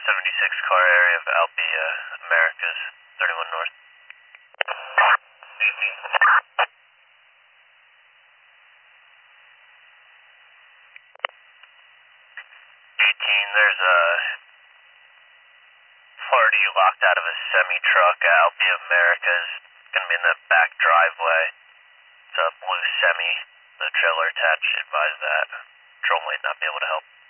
76 car area of Albia, Americas, 31 North. 18, there's a party locked out of a semi-truck at Albia, Americas. Gonna be in the back driveway. It's a blue semi, the trailer attached, advise that. Patrol might not be able to help.